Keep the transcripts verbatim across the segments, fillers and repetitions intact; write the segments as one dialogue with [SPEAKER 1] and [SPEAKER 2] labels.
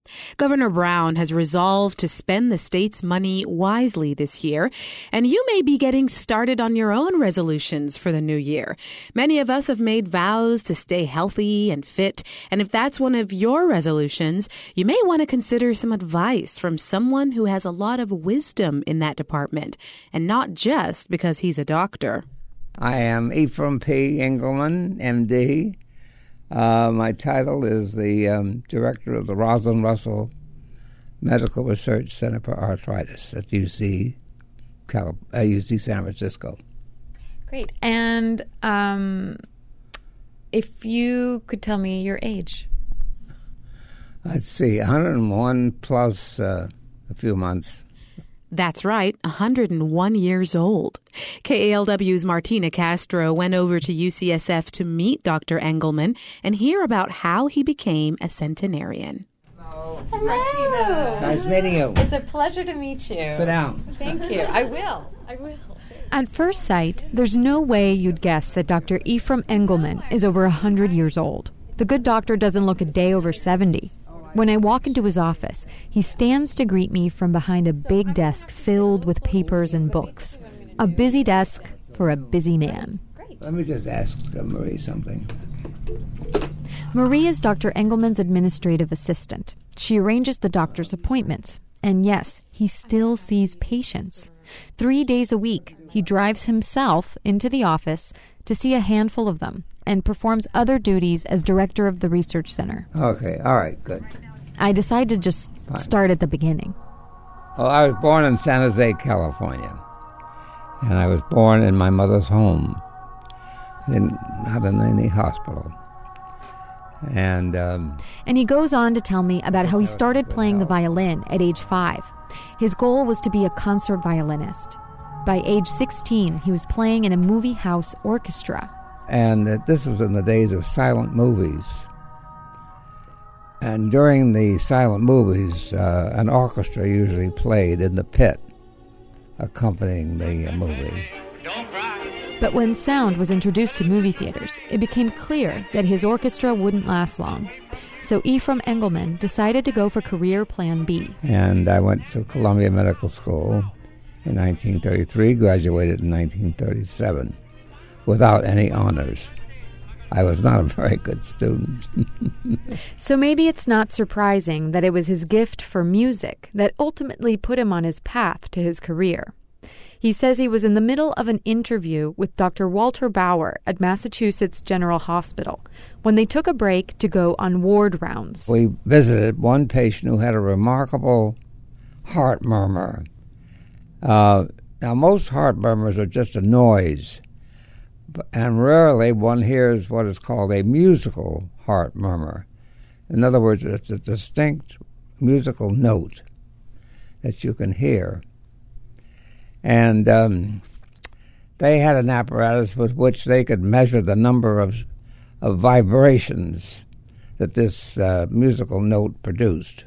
[SPEAKER 1] Governor Brown has resolved to spend the state's money wisely this year, and you may be getting started on your own resolutions for the new year. Many of us have made vows to stay healthy and fit, and if that's one of your resolutions, you may want to consider some advice from someone who has a lot of wisdom in that department, and not just because he's a doctor.
[SPEAKER 2] I am Ephraim P. Engelman, M D Uh, my title is the um, director of the Rosalind Russell Medical Research Center for Arthritis at U C, Cal- uh, U C San Francisco.
[SPEAKER 3] Great. And um, if you could tell me your age.
[SPEAKER 2] Let's see, one hundred one plus uh, a few months.
[SPEAKER 1] That's right, one hundred one years old. K A L W's Martina Castro went over to U C S F to meet Doctor Engelman and hear about how he became a centenarian.
[SPEAKER 3] Hello. Martina.
[SPEAKER 2] Nice meeting you.
[SPEAKER 3] It's a pleasure to meet you.
[SPEAKER 2] Sit down.
[SPEAKER 3] Thank you. I will. I will.
[SPEAKER 4] At first sight, there's no way you'd guess that Doctor Ephraim Engelman is over one hundred years old. The good doctor doesn't look a day over seventy. When I walk into his office, he stands to greet me from behind a big desk filled with papers and books. A busy desk for a busy man.
[SPEAKER 2] Let me just ask uh, Marie something.
[SPEAKER 4] Marie is Doctor Engelman's administrative assistant. She arranges the doctor's appointments. And yes, he still sees patients. Three days a week, he drives himself into the office to see a handful of them and performs other duties as director of the research center.
[SPEAKER 2] Okay, all right, good.
[SPEAKER 4] I decide to just
[SPEAKER 2] Fine.
[SPEAKER 4] start at the beginning.
[SPEAKER 2] Well, I was born in San Jose, California, and I was born in my mother's home, in, not in any hospital. And um,
[SPEAKER 4] And he goes on to tell me about how he started playing the violin at age five. His goal was to be a concert violinist. By age sixteen, he was playing in a movie house orchestra.
[SPEAKER 2] And uh, this was in the days of silent movies. And during the silent movies, uh, an orchestra usually played in the pit, accompanying the uh, movie.
[SPEAKER 4] But when sound was introduced to movie theaters, it became clear that his orchestra wouldn't last long. So Ephraim Engelman decided to go for career plan B.
[SPEAKER 2] And I went to Columbia Medical School in nineteen thirty-three, graduated in nineteen thirty-seven, without any honors. I was not a very good student.
[SPEAKER 4] So maybe it's not surprising that it was his gift for music that ultimately put him on his path to his career. He says he was in the middle of an interview with Doctor Walter Bauer at Massachusetts General Hospital when they took a break to go on ward rounds.
[SPEAKER 2] We visited one patient who had a remarkable heart murmur. Uh, now, most heart murmurs are just a noise, and rarely one hears what is called a musical heart murmur. In other words, it's a distinct musical note that you can hear. And um, they had an apparatus with which they could measure the number of, of vibrations that this uh, musical note produced.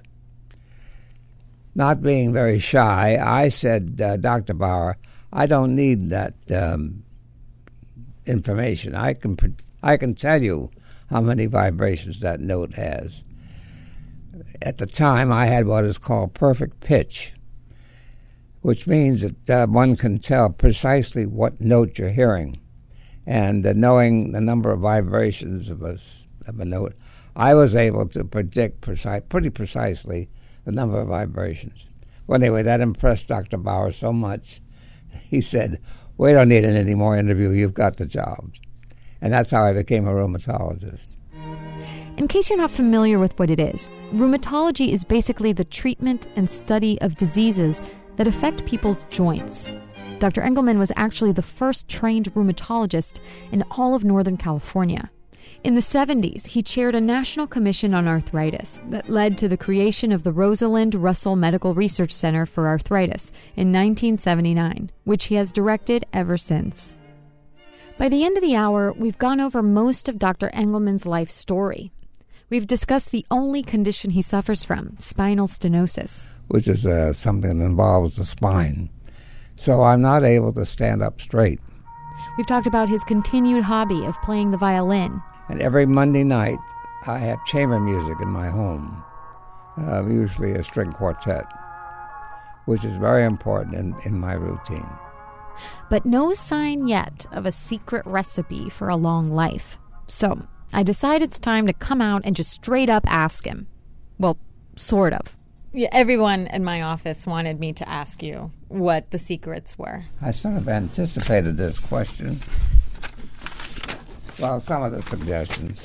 [SPEAKER 2] Not being very shy, I said, uh, Doctor Bauer, I don't need that um, information. I can I can tell you how many vibrations that note has. At the time, I had what is called perfect pitch, which means that uh, one can tell precisely what note you're hearing. And uh, knowing the number of vibrations of a, of a note, I was able to predict precise, pretty precisely the number of vibrations. Well, anyway, that impressed Doctor Bauer so much, he said, we don't need any more interview, you've got the job. And that's how I became a rheumatologist.
[SPEAKER 4] In case you're not familiar with what it is, rheumatology is basically the treatment and study of diseases that affect people's joints. Doctor Engelman was actually the first trained rheumatologist in all of Northern California. In the seventies, he chaired a national commission on arthritis that led to the creation of the Rosalind Russell Medical Research Center for Arthritis in nineteen seventy-nine, which he has directed ever since. By the end of the hour, we've gone over most of Doctor Engelman's life story. We've discussed the only condition he suffers from, spinal stenosis,
[SPEAKER 2] which is uh, something that involves the spine. So I'm not able to stand up straight.
[SPEAKER 4] We've talked about his continued hobby of playing the violin.
[SPEAKER 2] And every Monday night, I have chamber music in my home. uh, usually a string quartet, which is very important in, in my routine.
[SPEAKER 4] But no sign yet of a secret recipe for a long life. So I decide it's time to come out and just straight up ask him. Well, sort of.
[SPEAKER 3] Yeah, everyone in my office wanted me to ask you what the secrets were.
[SPEAKER 2] I sort of anticipated this question. Well, some of the suggestions.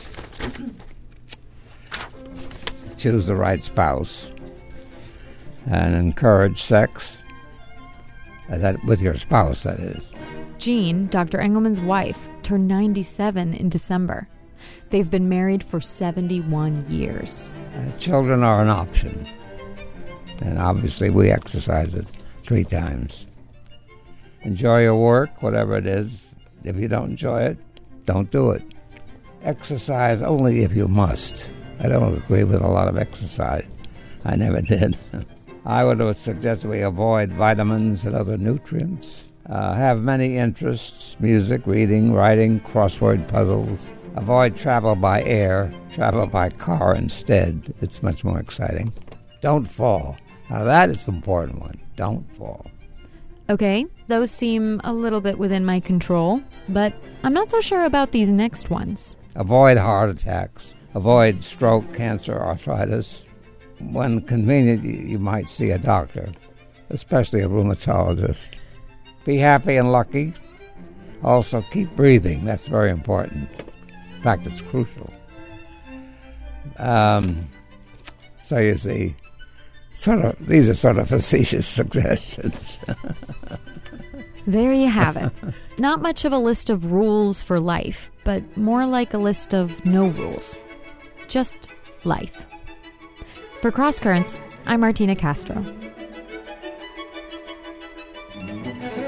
[SPEAKER 2] Choose the right spouse and encourage sex. Uh, that with your spouse, that is.
[SPEAKER 4] Jean, Doctor Engelman's wife, turned ninety-seven in December. They've been married for seventy-one years.
[SPEAKER 2] Uh, children are an option. And obviously we exercise it three times. Enjoy your work, whatever it is. If you don't enjoy it, don't do it. Exercise only if you must. I don't agree with a lot of exercise. I never did. I would suggest we avoid vitamins and other nutrients. Uh, have many interests: music, reading, writing, crossword puzzles. Avoid travel by air. Travel by car instead. It's much more exciting. Don't fall. Now that is an important one. Don't fall.
[SPEAKER 4] Okay, those seem a little bit within my control, but I'm not so sure about these next ones.
[SPEAKER 2] Avoid heart attacks. Avoid stroke, cancer, arthritis. When convenient, you might see a doctor, especially a rheumatologist. Be happy and lucky. Also, keep breathing. That's very important. In fact, it's crucial. Um, so you see, sort of these are sort of facetious suggestions.
[SPEAKER 4] There you have it. Not much of a list of rules for life, but more like a list of no rules. Just life. For Cross Currents, I'm Martina Castro.